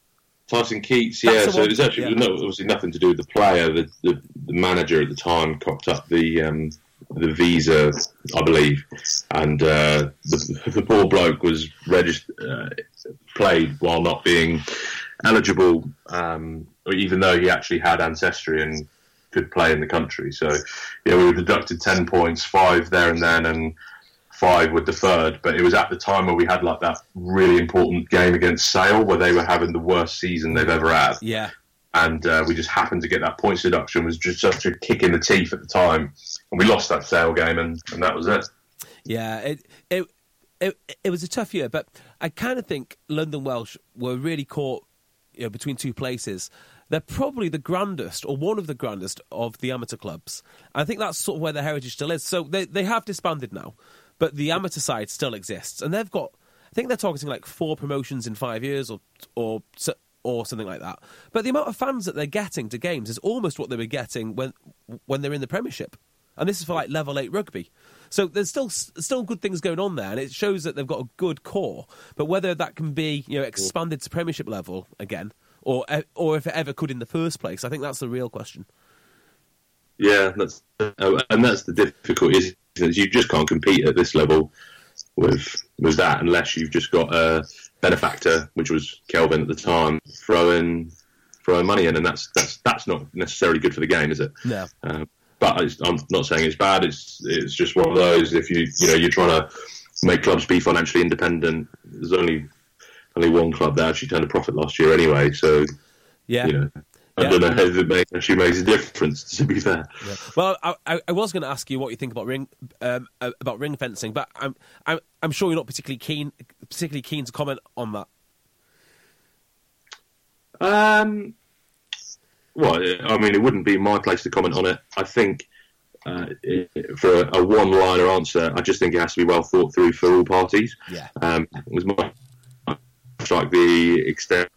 S5: Tyson Keats, yeah.
S4: That's the
S5: So
S4: one.
S5: it was actually
S4: Yeah.
S5: no, obviously nothing to do with the player. The, the, the manager at the time cocked up the um, the visa, I believe, and uh, the, the poor bloke was registered, uh, played while not being eligible, um, even though he actually had ancestry and could play in the country. So, yeah, we were deducted ten points, five there and then, and five were deferred. But it was at the time where we had like that really important game against Sale, where they were having the worst season they've ever had.
S4: Yeah.
S5: And uh, we just happened to get that points deduction. It was just such a kick in the teeth at the time. And we lost that Sale game, and, and that was it.
S4: Yeah, it, it it it was a tough year, but I kind of think London Welsh were really caught, you know, between two places. They're probably the grandest, or one of the grandest, of the amateur clubs. I think that's sort of where their heritage still is. So they they have disbanded now, but the amateur side still exists, and they've got, I think they're targeting like four promotions in five years, or or or something like that. But the amount of fans that they're getting to games is almost what they were getting when when they're in the Premiership, and this is for like level eight rugby. So there's still still good things going on there, and it shows that they've got a good core. But whether that can be, you know, expanded to Premiership level again, or or if it ever could in the first place, I think that's the real question.
S5: Yeah, that's uh, and that's the difficulty. Is, is you just can't compete at this level with with that unless you've just got a benefactor, which was Kelvin at the time, throwing throwing money in, and that's that's that's not necessarily good for the game, is it?
S4: No.
S5: Um, but it's, I'm not saying it's bad. It's it's just one of those. If you you know you're trying to make clubs be financially independent, there's only only one club that actually turned a profit last year anyway. So
S4: Yeah.
S5: you know, I
S4: Yeah.
S5: don't know if it makes, actually makes a difference. To be fair.
S4: Yeah. Well, I, I, I was going to ask you what you think about ring um, about ring fencing, but I'm I'm I'm sure you're not particularly keen particularly keen to comment on that.
S5: Um, well, I mean, it wouldn't be my place to comment on it. I think uh, it, for a, a one-liner answer, I just think it has to be well thought through for all parties.
S4: Yeah.
S5: Um, it was much like the extent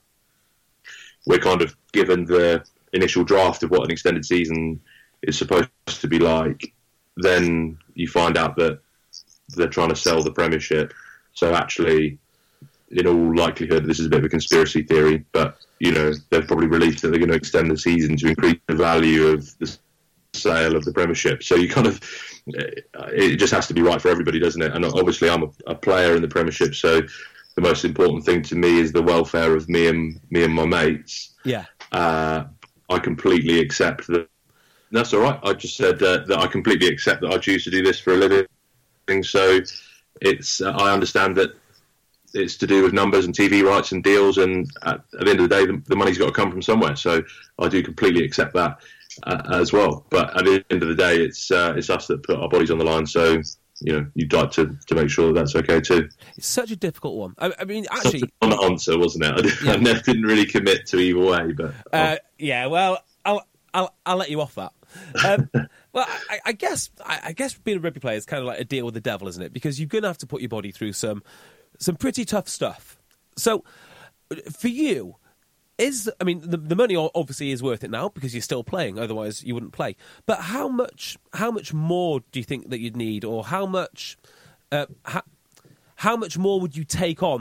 S5: we're kind of given the initial draft of what an extended season is supposed to be like. Then you find out that they're trying to sell the Premiership. So actually, in all likelihood, this is a bit of a conspiracy theory, but you know, they've probably released that they're going to extend the season to increase the value of the sale of the Premiership. So you kind of, it just has to be right for everybody, doesn't it? And obviously I'm a, a player in the Premiership, so the most important thing to me is the welfare of me and me and my mates.
S4: Yeah.
S5: Uh, I completely accept that. That's all right. I just said uh, that I completely accept that I choose to do this for a living. So it's, uh, I understand that it's to do with numbers and T V rights and deals, and at, at the end of the day, the, the money's got to come from somewhere. So I do completely accept that uh, as well. But at the end of the day, it's uh, it's us that put our bodies on the line. So you know, you'd like to, to make sure that that's okay too.
S4: It's such a difficult one. I, I mean, actually,
S5: such an answer, wasn't it? I, did,
S4: Yeah.
S5: I never didn't really commit to either way. But
S4: uh, yeah. Well, I'll I'll I'll let you off that. Um, well, I, I guess I, I guess being a rugby player is kind of like a deal with the devil, isn't it? Because you're going to have to put your body through some some pretty tough stuff. So, for you, is I mean, the, the money obviously is worth it now because you're still playing. Otherwise, you wouldn't play. But how much how much more do you think that you'd need, or how much uh, how, how much more would you take on?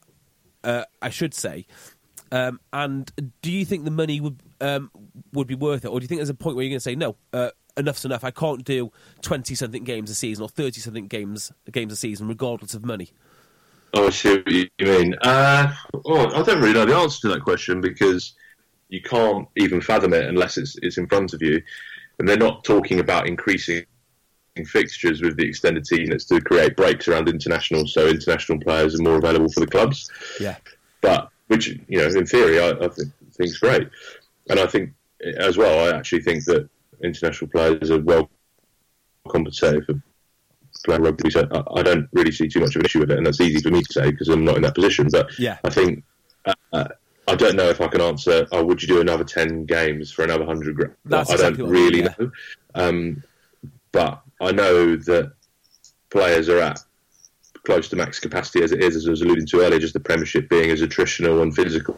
S4: Uh, I should say. Um, and do you think the money would um, would be worth it, or do you think there's a point where you're going to say no, uh, enough's enough? I can't do twenty something games a season or thirty something games games a season, regardless of money.
S5: Oh, I see what you mean. Uh, oh, I don't really know the answer to that question because you can't even fathom it unless it's it's in front of you, and they're not talking about increasing fixtures with the extended season. It's to create breaks around internationals, so international players are more available for the clubs.
S4: Yeah, but.
S5: Which, you know, in theory, I, I think think's great. And I think, as well, I actually think that international players are well compensated for playing rugby. So I, I don't really see too much of an issue with it, and that's easy for me to say because I'm not in that position. But
S4: yeah.
S5: I think, uh, I don't know if I can answer, oh, would you do another ten games for another one hundred grand?
S4: That's
S5: I
S4: exactly
S5: don't
S4: what I mean,
S5: really
S4: yeah.
S5: know. Um, but I know that players are at close to max capacity as it is, as I was alluding to earlier, just the Premiership being as attritional and physical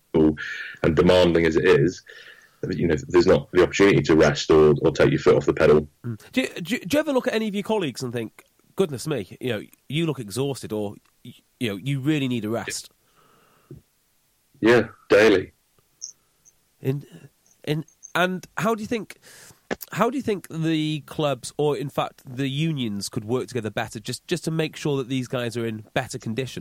S5: and demanding as it is, you know, there's not the opportunity to rest or, or take your foot off the pedal.
S4: Mm. Do, you, do, you, do you ever look at any of your colleagues and think, goodness me, you know, you look exhausted, or, you know, you really need a rest?
S5: Yeah, daily.
S4: In, in, and how do you think? How do you think the clubs, or in fact the unions, could work together better, just just to make sure that these guys are in better condition?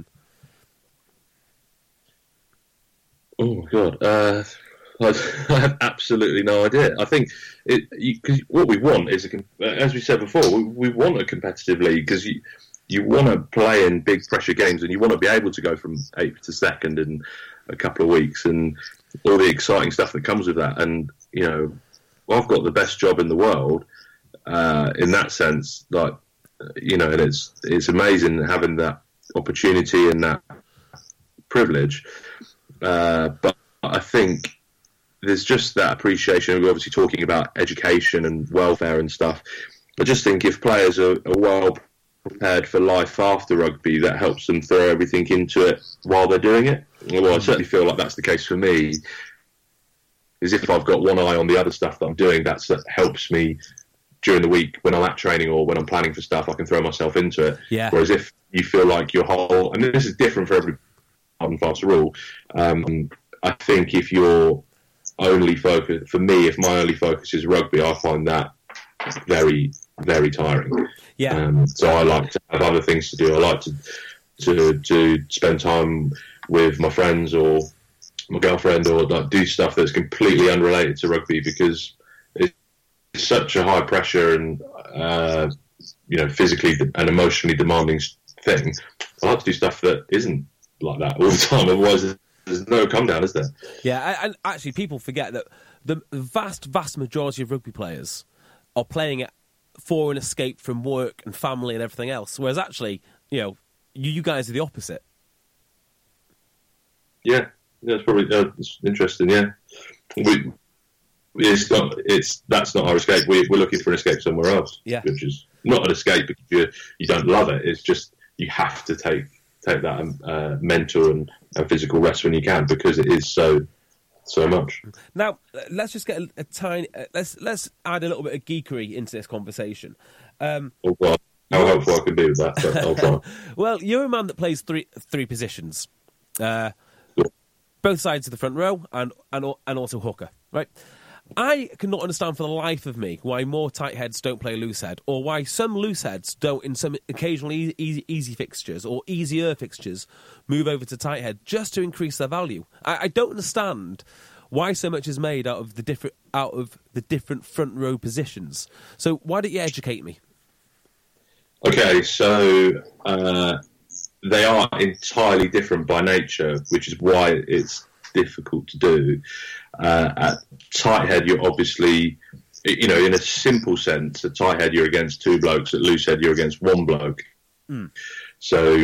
S5: Oh my God, uh, I, I have absolutely no idea. I think it, you, 'cause what we want is, a, as we said before, we, we want a competitive league because you you want to play in big pressure games and you want to be able to go from eighth to second in a couple of weeks and all the exciting stuff that comes with that. And you know, I've got the best job in the world uh, in that sense. Like, you know, and it's it's amazing having that opportunity and that privilege. Uh, but I think there's just that appreciation. We're obviously talking about education and welfare and stuff. I just think if players are, are well prepared for life after rugby, that helps them throw everything into it while they're doing it. Well, I certainly feel like that's the case for me. Is if I've got one eye on the other stuff that I'm doing, that's, that helps me during the week when I'm at training or when I'm planning for stuff, I can throw myself into it.
S4: Yeah.
S5: Whereas if you feel like your whole, and this is different for every hard and fast rule, um, I think if you're only focus, for me, if my only focus is rugby, I find that very, very tiring.
S4: Yeah.
S5: Um, so I like to have other things to do. I like to to to spend time with my friends or my girlfriend, or like do stuff that's completely unrelated to rugby because it's such a high pressure and uh, you know, physically and emotionally demanding thing. I like to do stuff that isn't like that all the time. Otherwise, there's no come down, is there?
S4: Yeah, and actually, people forget that the vast, vast majority of rugby players are playing it for an escape from work and family and everything else. Whereas actually, you know, you, you guys are the opposite.
S5: Yeah, yeah, it's probably uh, it's interesting. Yeah, we, it's not. It's that's not our escape. We, we're looking for an escape somewhere else.
S4: Yeah,
S5: which is not an escape because you you don't love it. It's just you have to take take that uh, mental and, and physical rest when you can because it is so so much.
S4: Now let's just get a, a tiny. Uh, let's let's add a little bit of geekery into this conversation. Um,
S5: oh God, how helpful I can be with that. But I'll try.
S4: Well, you're a man that plays three three positions. Uh, both sides of the front row and, and and also hooker, right? I cannot understand for the life of me why more tight heads don't play loose head, or why some loose heads don't, in some occasionally easy, easy fixtures or easier fixtures, move over to tight head just to increase their value. I, I don't understand why so much is made out of the different out of the different front row positions. So why don't you educate me?
S5: Okay, so uh, they are entirely different by nature, which is why it's difficult to do. Uh, at tight head, you're obviously, you know, in a simple sense, at tight head, you're against two blokes. At loose head, you're against one bloke. Mm. So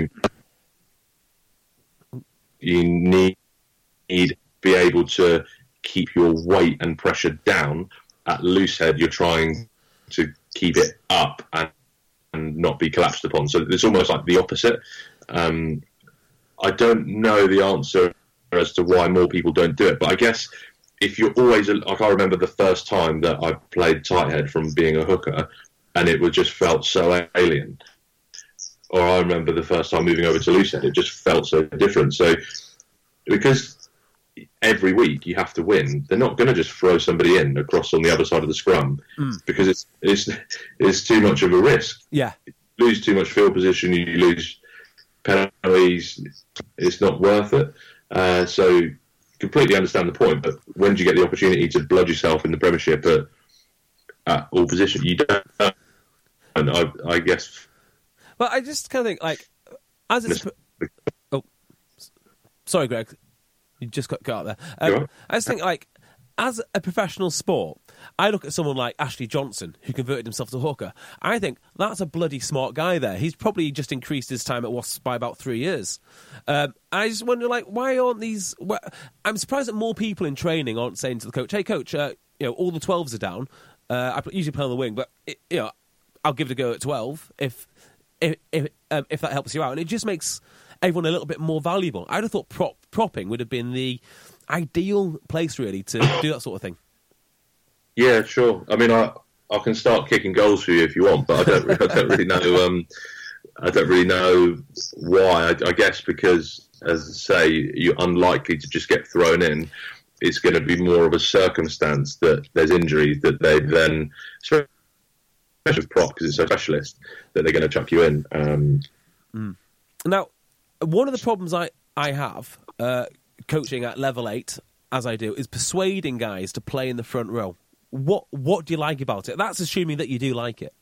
S5: you need to be able to keep your weight and pressure down. At loose head, you're trying to keep it up and, and not be collapsed upon. So it's almost like the opposite. Um, I don't know the answer as to why more people don't do it, but I guess if you're always, like I remember the first time that I played tight head from being a hooker, and it was just felt so alien. Or I remember the first time moving over to loose head, it just felt so different. So because every week you have to win, they're not going to just throw somebody in across on the other side of the scrum mm. because it's it's it's too much of a risk.
S4: Yeah,
S5: you lose too much field position, you lose penalties. It's not worth it. Uh, so completely understand the point, but when do you get the opportunity to blood yourself in the Premiership at, at all positions? You don't. And I, I guess.
S4: Well, I just kind of think like as it's. Oh, sorry, Greg, you just got cut out there. Um, right. I just think like as a professional sport, I look at someone like Ashley Johnson, who converted himself to hooker. I think that's a bloody smart guy there. He's probably just increased his time at Wasps by about three years. Um, I just wonder, like, why aren't these... Why, I'm surprised that more people in training aren't saying to the coach, hey, coach, uh, you know, all the twelves are down. Uh, I usually play on the wing, but, it, you know, I'll give it a go at twelve if if if, um, if that helps you out. And it just makes everyone a little bit more valuable. I'd have thought prop, propping would have been the ideal place, really, to do that sort of thing.
S5: Yeah, sure. I mean, I I can start kicking goals for you if you want, but I don't I don't really know um, I don't really know why. I, I guess because, as I say, you're unlikely to just get thrown in. It's going to be more of a circumstance that there's injuries that they then, especially with prop because it's so specialist, that they're going to chuck you in. Um,
S4: mm. Now, one of the problems I, I have uh, coaching at level eight, as I do, is persuading guys to play in the front row. What What do you like about it? That's assuming that you do like it.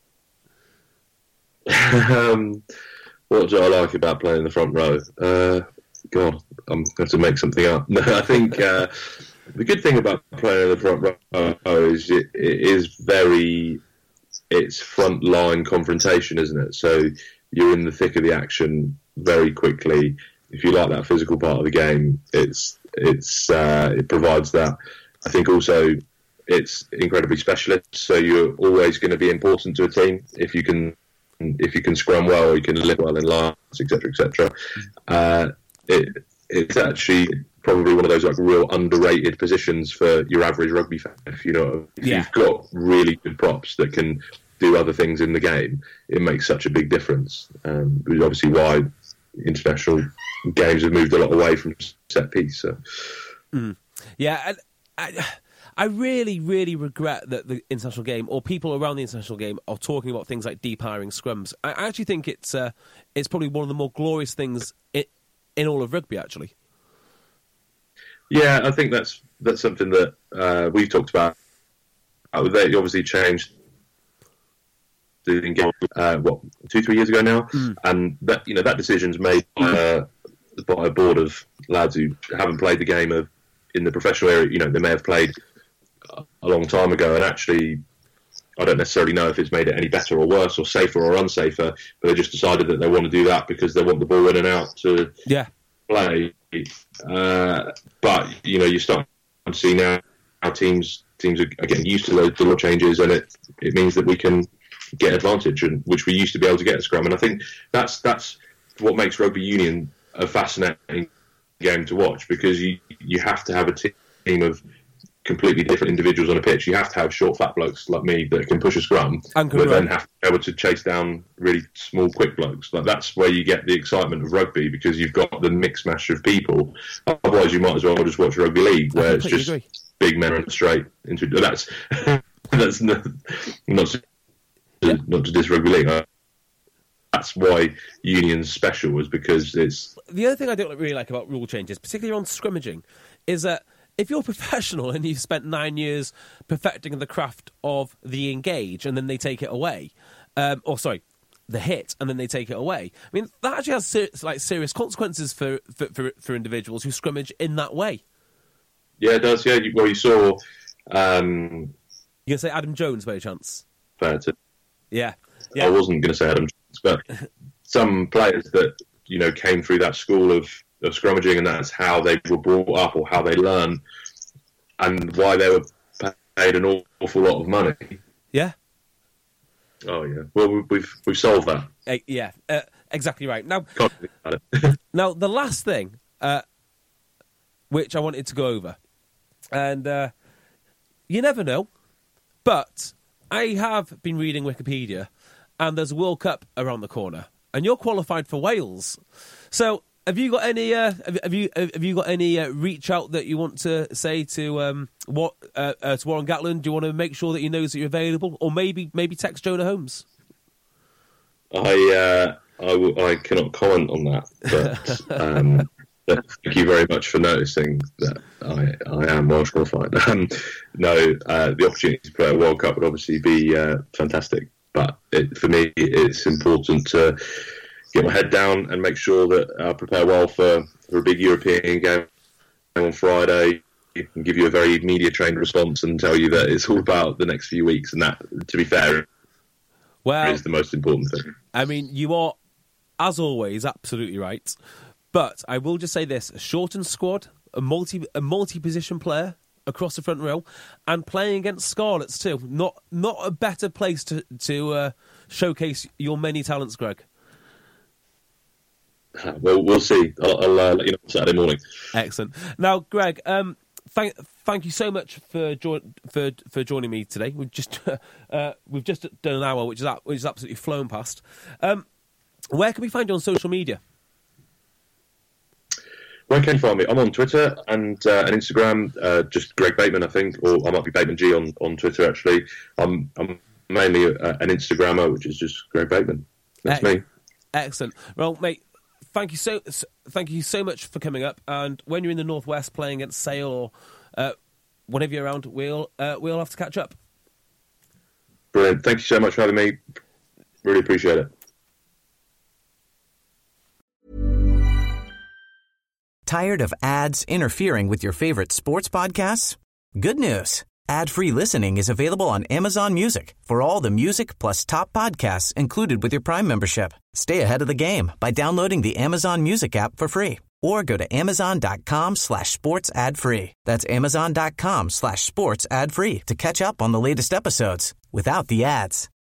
S5: um, what do I like about playing in the front row? Uh, God, I'm going to make something up. No, I think uh, the good thing about playing in the front row is it, it is very, it's front line confrontation, isn't it? So you're in the thick of the action very quickly. If you like that physical part of the game, it's it's uh, it provides that. I think also it's incredibly specialist, so you're always going to be important to a team if you can if you can scrum well, or you can live well in lines, et cetera, et cetera. Uh, it, it's actually probably one of those like real underrated positions for your average rugby fan. If you know, if
S4: yeah.
S5: you've got really good props that can do other things in the game, it makes such a big difference. Um, which is obviously why international games have moved a lot away from set piece. So.
S4: Mm. Yeah, and I, I really, really regret that the international game, or people around the international game, are talking about things like deep-hiring scrums. I actually think it's uh, it's probably one of the more glorious things in, in all of rugby, actually.
S5: Yeah, I think that's that's something that uh, we've talked about. Uh, they obviously changed the game, uh, what, two, three years ago now, mm. and that you know that decision's made uh, by a board of lads who haven't played the game of in the professional area. You know, they may have played a long time ago, and actually, I don't necessarily know if it's made it any better or worse, or safer or unsafer. But they just decided that they want to do that because they want the ball in and out to
S4: yeah.
S5: play. Uh, but you know, you start to see now how teams teams are getting used to those law changes, and it it means that we can get advantage, and which we used to be able to get at scrum. And I think that's that's what makes rugby union a fascinating game to watch, because you you have to have a team of completely different individuals on a pitch. You have to have short, fat blokes like me that can push a scrum, but then have to be able to chase down really small, quick blokes. Like that's where you get the excitement of rugby, because you've got the mix mash of people. Otherwise, you might as well just watch rugby league, where it's just agree. big men running straight into. That's that's not not to, not to diss rugby league. That's why union's special, is because it's...
S4: The other thing I don't really like about rule changes, particularly on scrimmaging, is that if you're professional and you've spent nine years perfecting the craft of the engage, and then they take it away, um, or sorry, the hit, and then they take it away, I mean, that actually has ser- like serious consequences for, for, for, for individuals who scrimmage in that way.
S5: Yeah, it does, yeah. You, well, you saw... Um,
S4: You're going to say Adam Jones, by chance?
S5: Fair to...
S4: Yeah. yeah.
S5: I wasn't going to say Adam Jones, but some players that, you know, came through that school of, of scrummaging, and that's how they were brought up, or how they learn, and why they were paid an awful lot of money.
S4: Yeah.
S5: Oh yeah. Well, we've we've solved that.
S4: Uh, yeah, uh, exactly right. Now, now the last thing, uh, which I wanted to go over, and uh, you never know, but I have been reading Wikipedia, and there's a World Cup around the corner, and you're qualified for Wales. So, have you got any? Uh, have you have you got any uh, reach out that you want to say to um, what uh, uh, to Warren Gatland? Do you want to make sure that he knows that you're available, or maybe maybe text Jonah Holmes?
S5: I uh, I, w- I cannot comment on that, but um, thank you very much for noticing that I I am Welsh qualified. Um, no, uh, the opportunity to play a World Cup would obviously be uh, fantastic, but it, for me, it's important to get my head down and make sure that I prepare well for, for a big European game on Friday, and give you a very media-trained response and tell you that it's all about the next few weeks. And that, to be fair,
S4: well,
S5: is the most important thing.
S4: I mean, you are, as always, absolutely right. But I will just say this, a shortened squad, a multi a multi-position player across the front row, and playing against Scarlets too. Not not a better place to, to uh, showcase your many talents, Greg.
S5: Well, we'll see. I'll, I'll uh, let you know Saturday morning.
S4: Excellent. Now, Greg, um, thank thank you so much for jo- for for joining me today. We've just uh, we've just done an hour, which is which is absolutely flown past. Um, Where can we find you on social media?
S5: Where can you find me? I'm on Twitter and uh, and Instagram, uh, just Greg Bateman, I think, or I might be Bateman G on, on Twitter, actually. I'm, I'm mainly uh, an Instagrammer, which is just Greg Bateman. That's
S4: Ex-
S5: me.
S4: Excellent. Well, mate, thank you so thank you so much for coming up. And when you're in the Northwest playing against Sale or uh, whenever you're around, we'll uh, we'll have to catch up.
S5: Brilliant. Thank you so much for having me. Really appreciate it.
S1: Tired of ads interfering with your favorite sports podcasts? Good news. Ad-free listening is available on Amazon Music for all the music plus top podcasts included with your Prime membership. Stay ahead of the game by downloading the Amazon Music app for free or go to amazon.com slash sports ad free. That's amazon.com slash sports ad free to catch up on the latest episodes without the ads.